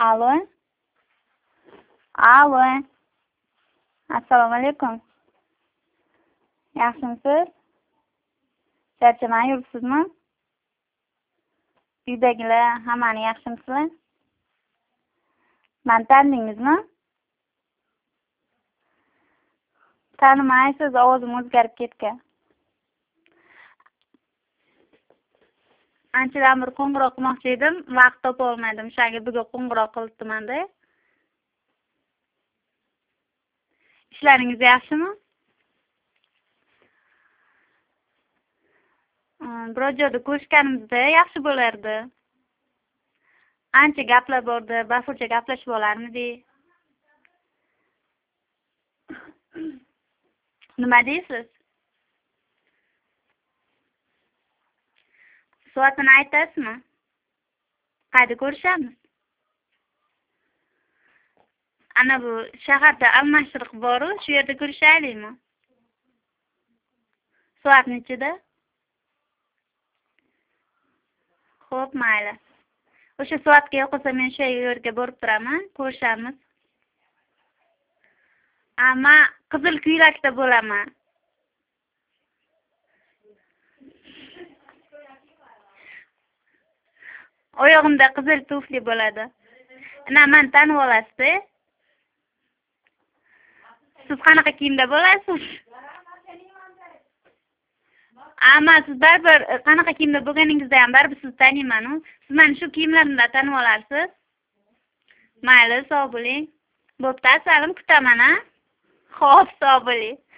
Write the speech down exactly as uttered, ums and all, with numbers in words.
Alo. Alo. Assalomu alaykum. Yaxshimisiz? Charchamay yuribsizmi? Uydagilar hammani yaxshimisizlar? Meni tanidingizmi? Tanimaysiz, ovozim o'zgarib ketgan. Anchadan bir qo'ng'iroq qilmoqchi edim, vaqt topa olmadim. Shunga bugun qo'ng'iroq qilibman-da. Ishlaringiz yaxshimi? Biror joyda ko'rishganimizda yaxshi bo'lardi. Ancha gaplar bordi, bafurja gaplashib olarmidik. Nima deysiz? Soatini aytasizmi? Qayerda ko'rishamiz? Ana bu shaharda almashiriq bor-ku, shu yerda ko'rishaylikmi? Soat nechida? Xo'p, mayli. O'sha soatga yo'qolsa men shu yerga borib turaman, ko'rishamiz. Ama qizil ko'ylakda bo'laman. Oyog'imda qizil tufli bo'ladi. Ana meni tanib olasiz-da? Siz qanaqa kiyimda bo'lasiz? Ama siz baribir qanaqa kiyimda bo'lganingizda ham baribir sizni taniyman-ku. Siz meni shu kiyimlarimda tanib olasiz? Mayli, sog' bo'ling. Bo'pti, asalim kutaman-a? Xo'p, sog' bo'ling.